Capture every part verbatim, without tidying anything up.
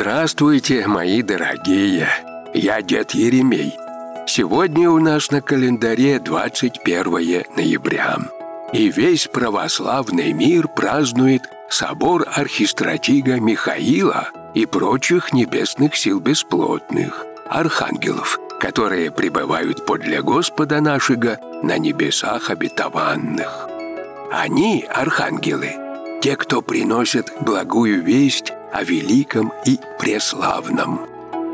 Здравствуйте, мои дорогие! Я дед Еремей. Сегодня у нас на календаре двадцать первое ноября. И весь православный мир празднует собор архистратига Михаила и прочих небесных сил бесплотных, архангелов, которые пребывают подле Господа нашего на небесах обетованных. Они, архангелы, те, кто приносят благую весть о великом и преславном.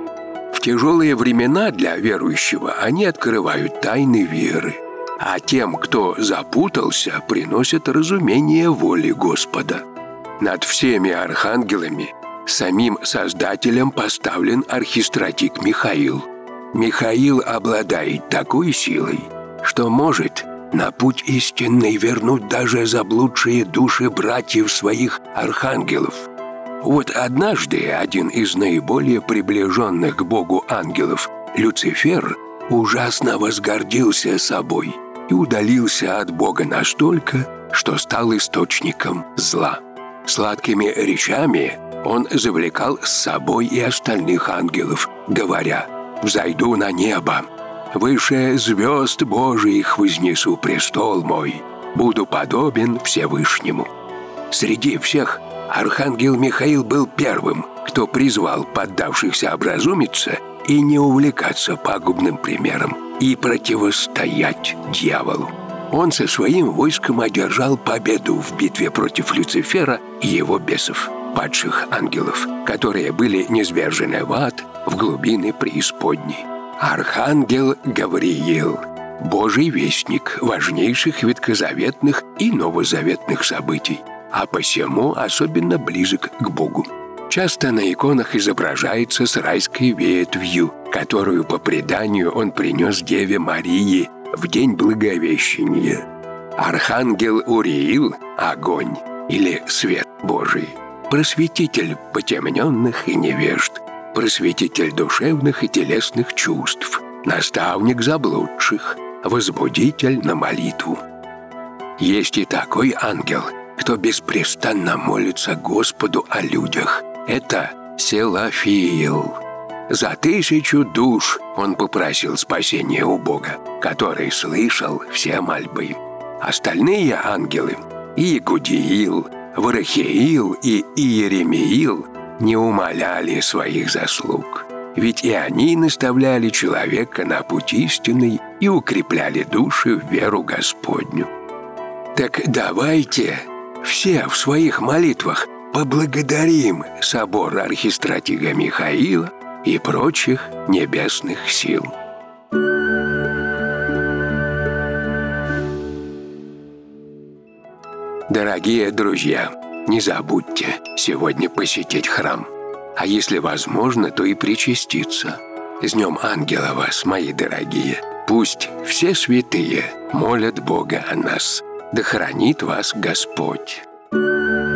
В тяжелые времена для верующего они открывают тайны веры, а тем, кто запутался, приносят разумение воли Господа. Над всеми архангелами самим Создателем поставлен архистратиг Михаил. Михаил обладает такой силой, что может на путь истинный вернуть даже заблудшие души братьев своих архангелов. Вот однажды один из наиболее приближенных к Богу ангелов, Люцифер, ужасно возгордился собой и удалился от Бога настолько, что стал источником зла. Сладкими речами он завлекал с собой и остальных ангелов, говоря: «Взойду на небо, выше звезд Божиих вознесу престол мой, буду подобен Всевышнему». Среди всех архангел Михаил был первым, кто призвал поддавшихся образумиться и не увлекаться пагубным примером и противостоять дьяволу. Он со своим войском одержал победу в битве против Люцифера и его бесов, падших ангелов, которые были низвержены в ад, в глубины преисподней. Архангел Гавриил, Божий вестник важнейших ветхозаветных и новозаветных событий, а посему особенно близок к Богу. Часто на иконах изображается с райской ветвью, которую по преданию он принес Деве Марии в день Благовещения. Архангел Уриил – огонь или свет Божий, просветитель потемненных и невежд, просветитель душевных и телесных чувств, наставник заблудших, возбудитель на молитву. Есть и такой ангел, кто беспрестанно молится Господу о людях. Это Серафиил. За тысячу душ он попросил спасения у Бога, который слышал все мольбы. Остальные ангелы – Иегудиил, Варахиил и Иеремиил – не умаляли своих заслуг. Ведь и они наставляли человека на путь истинный и укрепляли души в веру Господню. Так давайте все в своих молитвах поблагодарим собор архистратига Михаила и прочих небесных сил. Дорогие друзья, не забудьте сегодня посетить храм, а если возможно, то и причаститься. С Днем Ангела вас, мои дорогие! Пусть все святые молят Бога о нас. Да хранит вас Господь!